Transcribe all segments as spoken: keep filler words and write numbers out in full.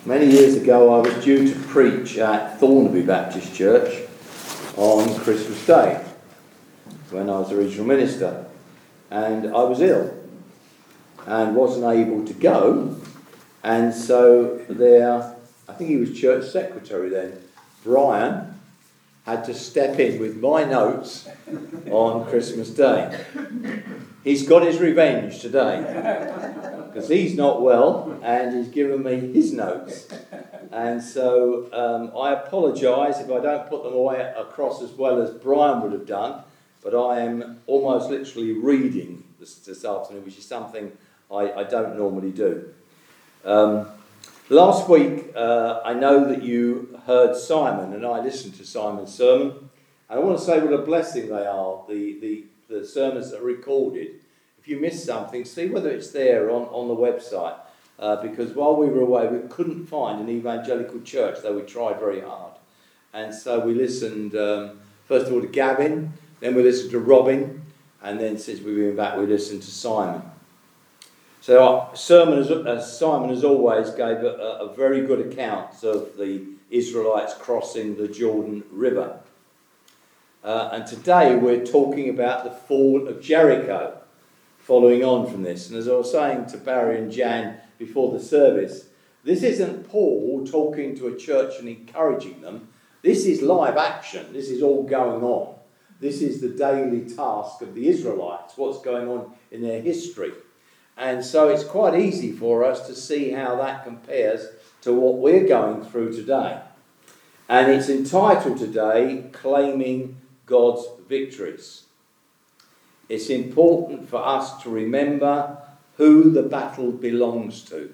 Many years ago I was due to preach at Thornaby Baptist Church on Christmas Day when I was the regional minister, and I was ill and wasn't able to go, and so there, I think he was church secretary then, Brian, had to step in with my notes on Christmas Day. He's got his revenge today because he's not well and he's given me his notes, and so um, I apologise if I don't put them away across as well as Brian would have done, but I am almost literally reading this, this afternoon, which is something I, I don't normally do. Um, last week uh, I know that you heard Simon, and I listened to Simon's sermon, and I want to say what a blessing they are, the, the, the sermons that are recorded. If you missed something, see whether it's there on, on the website, uh, because while we were away we couldn't find an evangelical church, though we tried very hard. And so we listened um, first of all to Gavin, then we listened to Robin, and then since we've been back we listened to Simon. So our sermon, as, as Simon as always, gave a, a very good account of the Israelites crossing the Jordan River. Uh, and today we're talking about the fall of Jericho, following on from this. And as I was saying to Barry and Jan before the service, this isn't Paul talking to a church and encouraging them. This is live action. This is all going on. This is the daily task of the Israelites, what's going on in their history. And so it's quite easy for us to see how that compares to what we're going through today. And it's entitled today, Claiming God's Victories. It's important for us to remember who the battle belongs to.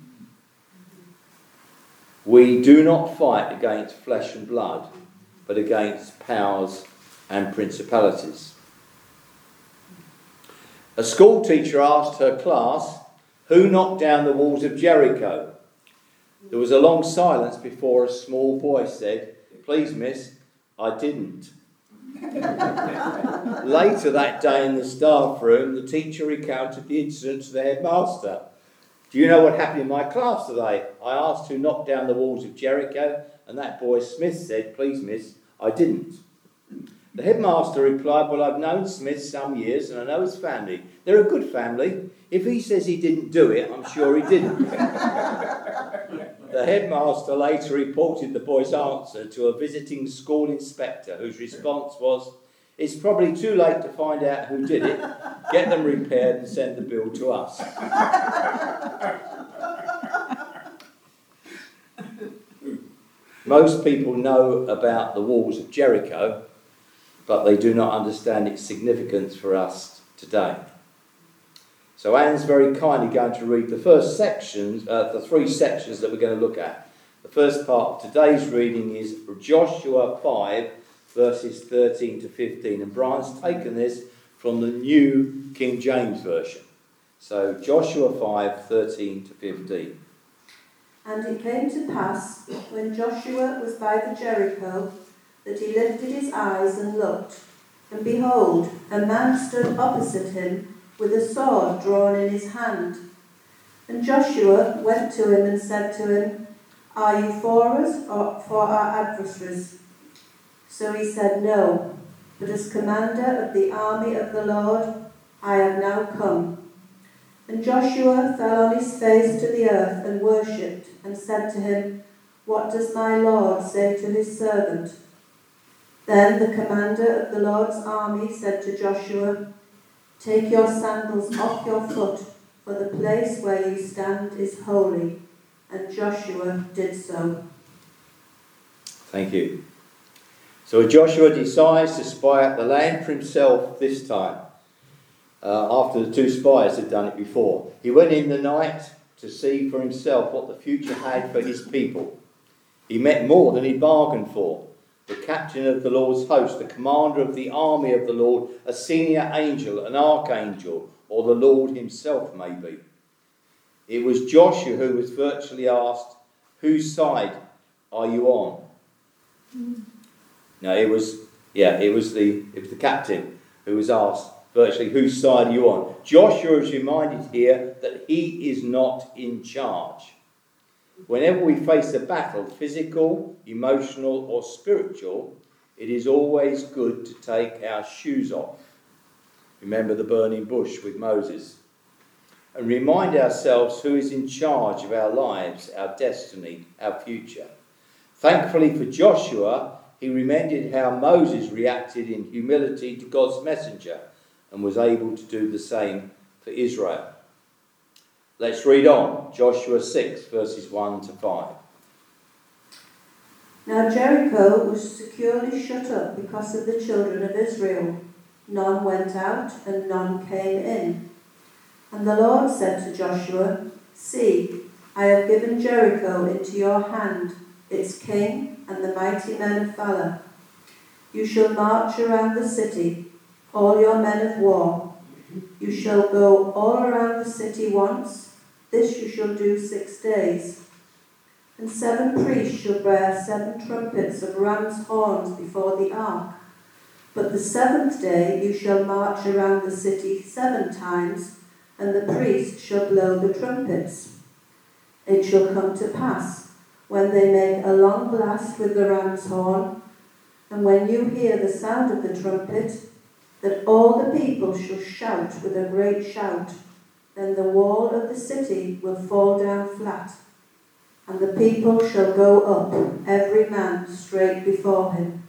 We do not fight against flesh and blood, but against powers and principalities. A school teacher asked her class, who knocked down the walls of Jericho? There was a long silence before a small boy said, please miss, I didn't. Later that day in the staff room, the teacher recounted the incident to the headmaster. Do you know what happened in my class today? I asked who knocked down the walls of Jericho, and that boy Smith said, please miss, I didn't. The headmaster replied, well, I've known Smith some years and I know his family. They're a good family. If he says he didn't do it, I'm sure he didn't. The headmaster later reported the boy's answer to a visiting school inspector, whose response was, it's probably too late to find out who did it. Get them repaired and send the bill to us. Most people know about the walls of Jericho, but they do not understand its significance for us today. So Anne's very kindly going to read the first sections, uh, the three sections that we're going to look at. The first part of today's reading is Joshua five, verses thirteen to fifteen. And Brian's taken this from the New King James Version. So Joshua five, thirteen to fifteen. And it came to pass, when Joshua was by the Jericho, that he lifted his eyes and looked, and behold, a man stood opposite him with a sword drawn in his hand. And Joshua went to him and said to him, are you for us or for our adversaries? So he said, no, but as commander of the army of the Lord, I have now come. And Joshua fell on his face to the earth and worshipped, and said to him, what does my Lord say to his servant? Then the commander of the Lord's army said to Joshua, take your sandals off your foot, for the place where you stand is holy. And Joshua did so. Thank you. So Joshua decides to spy out the land for himself this time, uh, after the two spies had done it before. He went in the night to see for himself what the future had for his people. He met more than he bargained for. The captain of the Lord's host, the commander of the army of the Lord, a senior angel, an archangel, or the Lord himself maybe. It was Joshua who was virtually asked, whose side are you on? Mm. No, it was, yeah, it was the it was the captain who was asked virtually, whose side are you on? Joshua is reminded here that he is not in charge. Whenever we face a battle, physical, emotional, or spiritual, it is always good to take our shoes off. Remember the burning bush with Moses. And remind ourselves who is in charge of our lives, our destiny, our future. Thankfully for Joshua, he remembered how Moses reacted in humility to God's messenger and was able to do the same for Israel. Let's read on. Joshua six, verses one to five. Now Jericho was securely shut up because of the children of Israel. None went out and none came in. And the Lord said to Joshua, See, I have given Jericho into your hand, its king and the mighty men of valour. You shall march around the city, all your men of war. You shall go all around the city once. This you shall do six days. And seven priests shall bear seven trumpets of ram's horns before the ark. But the seventh day you shall march around the city seven times, and the priests shall blow the trumpets. It shall come to pass, when they make a long blast with the ram's horn, and when you hear the sound of the trumpet, that all the people shall shout with a great shout. Then the wall of the city will fall down flat, and the people shall go up, every man straight before him.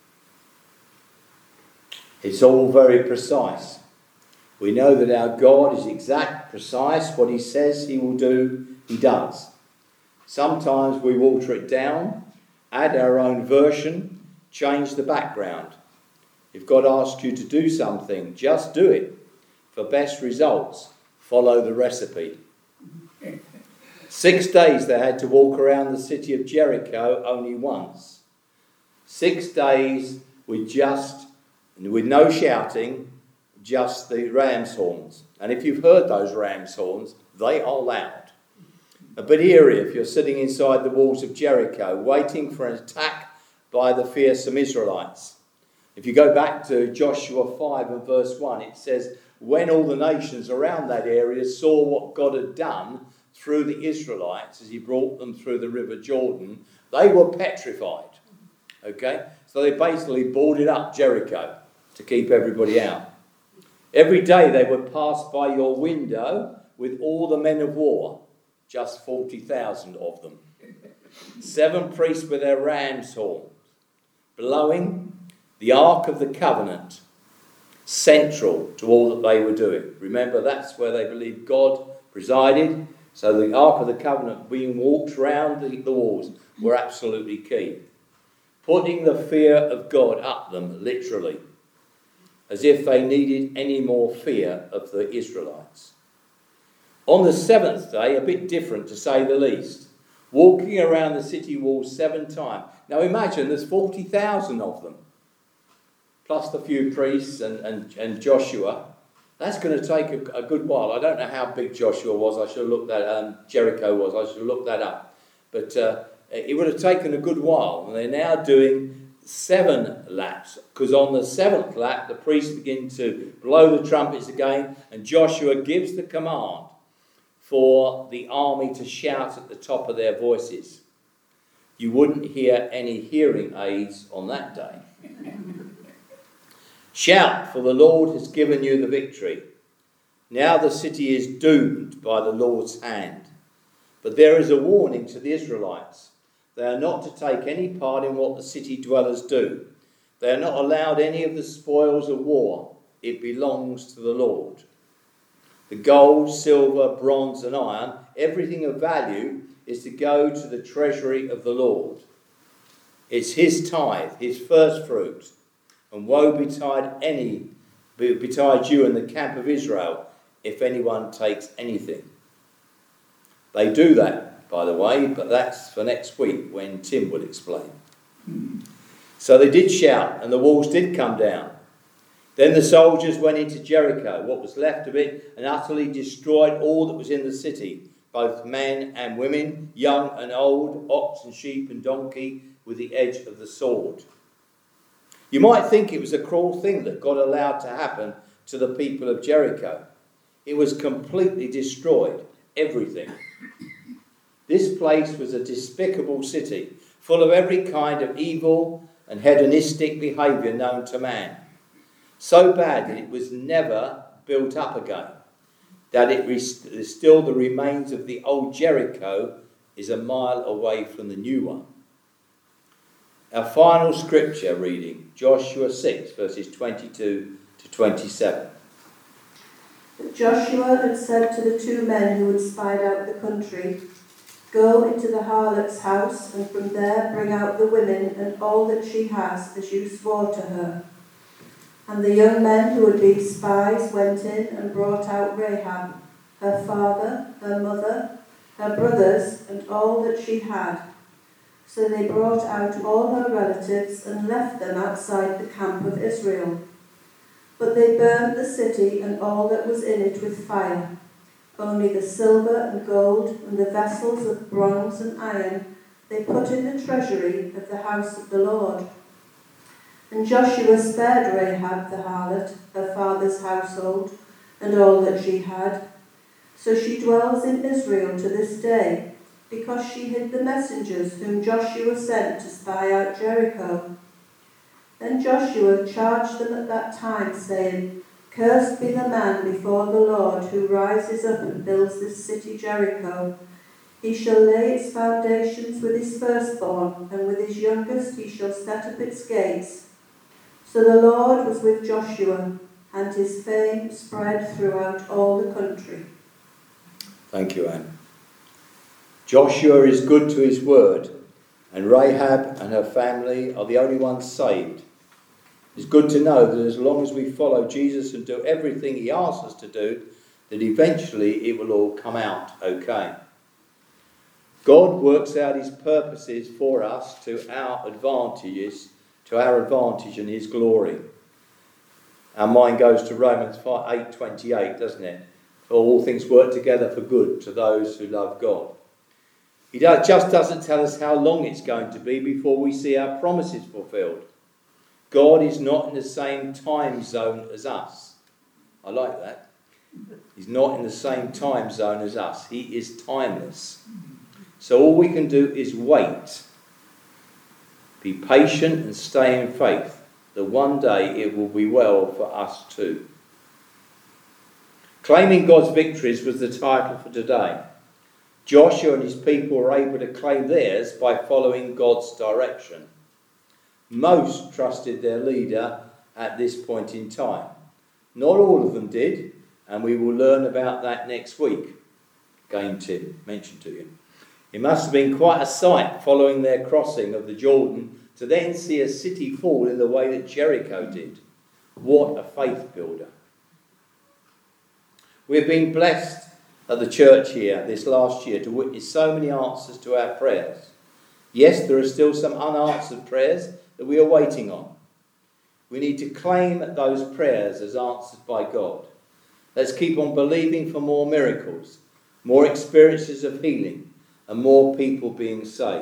It's all very precise. We know that our God is exact, precise. What he says he will do, he does. Sometimes we water it down, add our own version, change the background. If God asks you to do something, just do it. For best results, follow the recipe. Six days they had to walk around the city of Jericho only once. Six days with just, with no shouting, just the ram's horns. And if you've heard those ram's horns, they are loud. A bit eerie if you're sitting inside the walls of Jericho, waiting for an attack by the fearsome Israelites. If you go back to Joshua five and verse one, it says, when all the nations around that area saw what God had done through the Israelites as he brought them through the river Jordan, they were petrified. Okay? So they basically boarded up Jericho to keep everybody out. Every day they would pass by your window with all the men of war, just forty thousand of them. Seven priests with their ram's horns, blowing the Ark of the Covenant, central to all that they were doing. Remember, that's where they believed God presided. So the Ark of the Covenant being walked round the, the walls were absolutely key. Putting the fear of God up them, literally, as if they needed any more fear of the Israelites. On the seventh day, a bit different to say the least, walking around the city walls seven times. Now imagine there's forty thousand of them, plus the few priests and, and, and Joshua. That's going to take a, a good while. I don't know how big Joshua was. I should have looked that um, Jericho was. I should have looked that up. But uh, it would have taken a good while. And they're now doing seven laps, because on the seventh lap the priests begin to blow the trumpets again, and Joshua gives the command for the army to shout at the top of their voices. You wouldn't hear any hearing aids on that day. Shout, for the Lord has given you the victory. Now the city is doomed by the Lord's hand. But there is a warning to the Israelites. They are not to take any part in what the city dwellers do. They are not allowed any of the spoils of war. It belongs to the Lord. The gold, silver, bronze and iron, everything of value, is to go to the treasury of the Lord. It's his tithe, his first fruit. And woe betide any, betide you in the camp of Israel, if anyone takes anything. They do that, by the way, but that's for next week when Tim will explain. Mm. So they did shout, and the walls did come down. Then the soldiers went into Jericho, what was left of it, and utterly destroyed all that was in the city, both men and women, young and old, ox and sheep and donkey, with the edge of the sword. You might think it was a cruel thing that God allowed to happen to the people of Jericho. It was completely destroyed, everything. This place was a despicable city, full of every kind of evil and hedonistic behaviour known to man. So bad that it was never built up again, that it rest- still the remains of the old Jericho is a mile away from the new one. Our final scripture reading, Joshua six, verses twenty-two to twenty-seven. But Joshua had said to the two men who had spied out the country, "Go into the harlot's house, and from there bring out the women and all that she has, as you swore to her." And the young men who had been spies went in and brought out Rahab, her father, her mother, her brothers, and all that she had. So they brought out all her relatives and left them outside the camp of Israel. But they burned the city and all that was in it with fire. Only the silver and gold and the vessels of bronze and iron they put in the treasury of the house of the Lord. And Joshua spared Rahab the harlot, her father's household, and all that she had. So she dwells in Israel to this day, because she hid the messengers whom Joshua sent to spy out Jericho. Then Joshua charged them at that time, saying, "Cursed be the man before the Lord who rises up and builds this city Jericho. He shall lay its foundations with his firstborn, and with his youngest he shall set up its gates." So the Lord was with Joshua, and his fame spread throughout all the country. Thank you, Anne. Joshua is good to his word, and Rahab and her family are the only ones saved. It's good to know that as long as we follow Jesus and do everything he asks us to do, that eventually it will all come out okay. God works out his purposes for us to our advantages, to our advantage and his glory. Our mind goes to Romans eight twenty-eight, doesn't it? For all things work together for good to those who love God. He just doesn't tell us how long it's going to be before we see our promises fulfilled. God is not in the same time zone as us. I like that. He's not in the same time zone as us. He is timeless. So all we can do is wait. Be patient and stay in faith, that one day it will be well for us too. Claiming God's victories was the title for today. Joshua and his people were able to claim theirs by following God's direction. Most trusted their leader at this point in time. Not all of them did, and we will learn about that next week. Again, Tim mentioned to you. It must have been quite a sight following their crossing of the Jordan to then see a city fall in the way that Jericho did. What a faith builder. We've been blessed at the church here this last year to witness so many answers to our prayers. Yes, there are still some unanswered prayers that we are waiting on. We need to claim those prayers as answered by God. Let's keep on believing for more miracles, more experiences of healing, and more people being saved.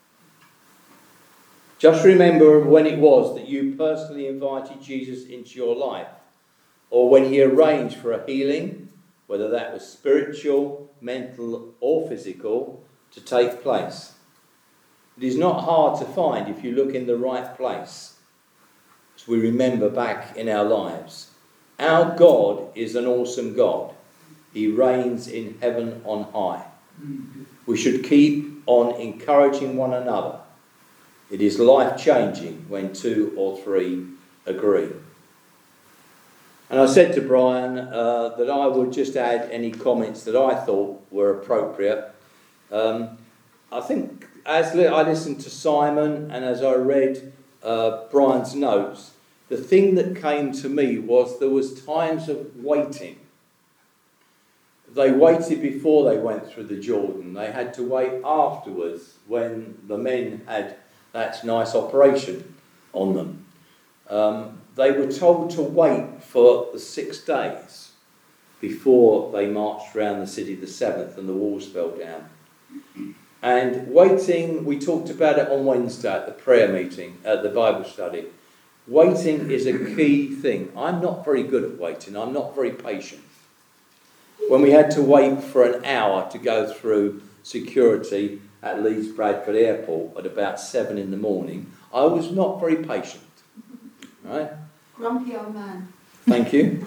Just remember when it was that you personally invited Jesus into your life, or when he arranged for a healing, whether that was spiritual, mental, or physical, to take place. It is not hard to find if you look in the right place, as we remember back in our lives. Our God is an awesome God. He reigns in heaven on high. We should keep on encouraging one another. It is life-changing when two or three agree. And I said to Brian uh, that I would just add any comments that I thought were appropriate. Um, I think as li- I listened to Simon and as I read uh, Brian's notes, the thing that came to me was there was times of waiting. They waited before they went through the Jordan. They had to wait afterwards when the men had that nice operation on them. Um, they were told to wait for the six days before they marched around the city the seventh and the walls fell down. And waiting, we talked about it on Wednesday at the prayer meeting, at the Bible study. Waiting is a key thing. I'm not very good at waiting. I'm not very patient. When we had to wait for an hour to go through security at Leeds Bradford Airport at about seven in the morning, I was not very patient. Right? Grumpy old man. Thank you.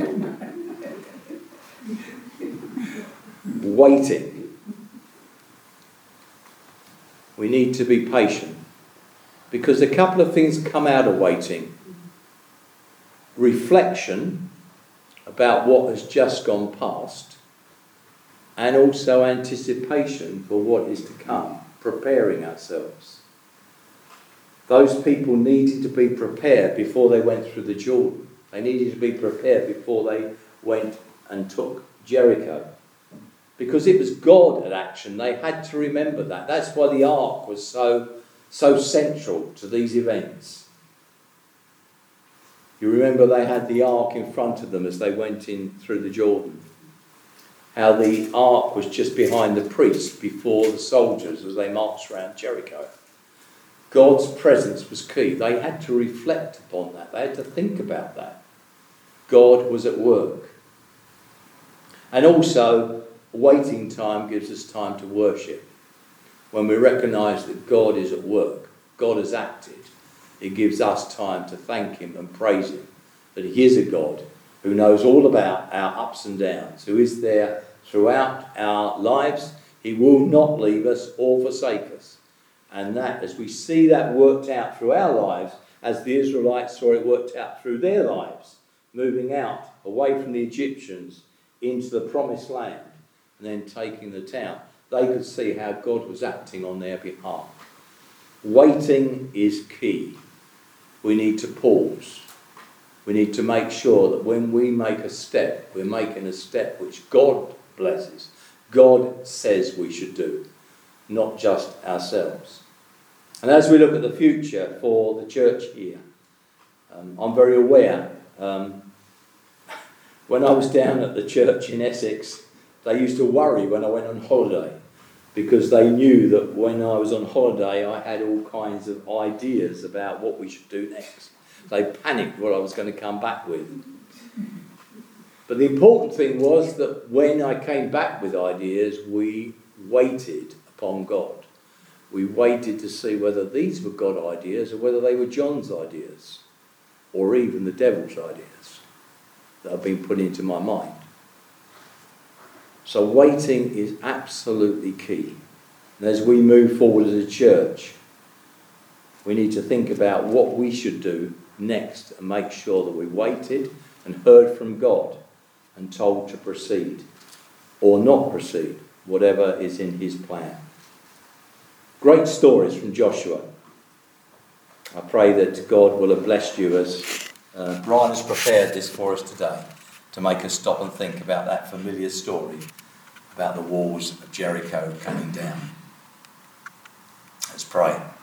Waiting. We need to be patient, because a couple of things come out of waiting. Reflection about what has just gone past, and also anticipation for what is to come, preparing ourselves. Those people needed to be prepared before they went through the Jordan. They needed to be prepared before they went and took Jericho. Because it was God at action, they had to remember that. That's why the ark was so, so central to these events. You remember they had the ark in front of them as they went in through the Jordan. How the ark was just behind the priests before the soldiers as they marched around Jericho. God's presence was key. They had to reflect upon that. They had to think about that. God was at work. And also, waiting time gives us time to worship. When we recognise that God is at work, God has acted, it gives us time to thank him and praise him, that he is a God who knows all about our ups and downs, who is there throughout our lives. He will not leave us or forsake us. And that, as we see that worked out through our lives, as the Israelites saw it worked out through their lives, moving out away from the Egyptians into the promised land and then taking the town, they could see how God was acting on their behalf. Waiting is key. We need to pause. We need to make sure that when we make a step, we're making a step which God blesses. God says we should do, not just ourselves. And as we look at the future for the church here, um, I'm very aware. Um, when I was down at the church in Essex, they used to worry when I went on holiday, because they knew that when I was on holiday I had all kinds of ideas about what we should do next. They panicked what I was going to come back with. But the important thing was that when I came back with ideas, we waited upon God. We waited to see whether these were God ideas or whether they were John's ideas, or even the devil's ideas that have been put into my mind. So waiting is absolutely key. And as we move forward as a church, we need to think about what we should do next and make sure that we waited and heard from God and told to proceed or not proceed, whatever is in his plan. Great stories from Joshua. I pray that God will have blessed you as uh, Brian has prepared this for us today, to make us stop and think about that familiar story about the walls of Jericho coming down. Let's pray.